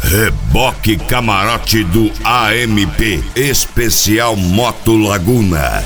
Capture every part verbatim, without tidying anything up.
Reboque camarote do A M P, especial Moto Laguna.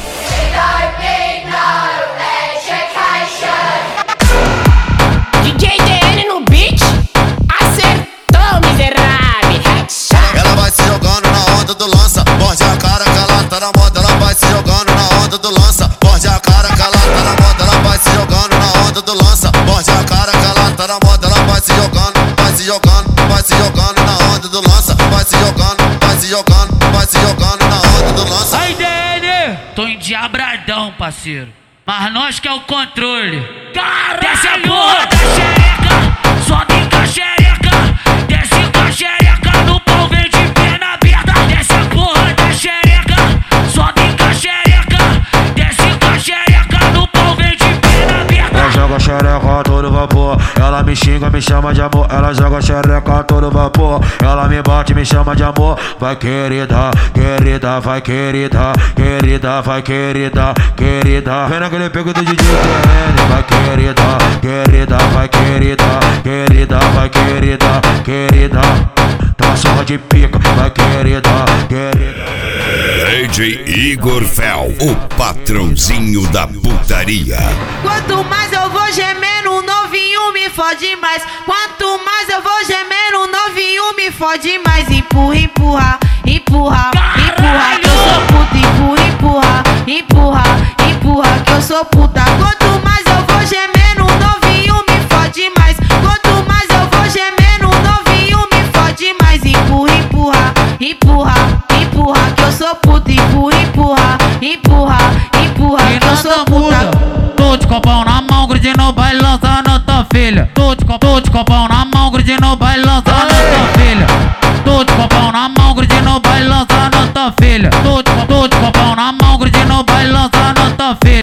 D J D N no beat, acertou, miserável. Ela vai se jogando na onda do lança, morde a cara que ela tá na moda. Ela vai se jogando na onda do lança, morde a cara que ela tá na moda. Ela vai se jogando na onda do lança, morde a cara que ela tá na moda. Ela vai se jogando, vai se jogando, vai se jogando na onda do lança, vai se jogando, vai se jogando, vai se jogando na onda do lança. Aí, D N, tô endiabradão, parceiro, mas nós que é o controle. Caralho! Desce a porra da xereca, sobe com a xereca, desce com a xereca no pau, vem de perna aberta. Desce a porra da xereca, sobe com a xereca, desce com a xereca no pau, vem de perna aberta. Ela joga xereca a todo vapor, ela me xinga, me chama de amor. Ela joga xereca a todo vapor, ela me bate, me chama de amor. Vai querida, querida, vai querida, querida, vai querida, querida. Vem naquele pego do D J D N. Vai querida, querida, vai querida, querida, vai querida, querida. Tá só de pica, vai querida, querida. D J Igor Fel, o patrãozinho da putaria. Quanto mais eu vou gemendo, o novinho me fode mais. Quanto mais eu vou gemendo, o novinho me fode mais. Empurra, empurra, empurra, empurra, que eu sou puta. Empurra, empurra, empurra, empurra, que eu sou puta. Quanto mais eu vou gemendo, o novinho me fode mais. Quanto mais eu vou gemendo, o novinho me fode mais. Empurra, empurra, empurra, empurra, que eu sou puta. Empurra, empurra, empurra, empurra, que eu sou puta. Tô de copão na mão, grudinho no baile, lançando tua filha. Tô de copão na mão, grudinho no baile,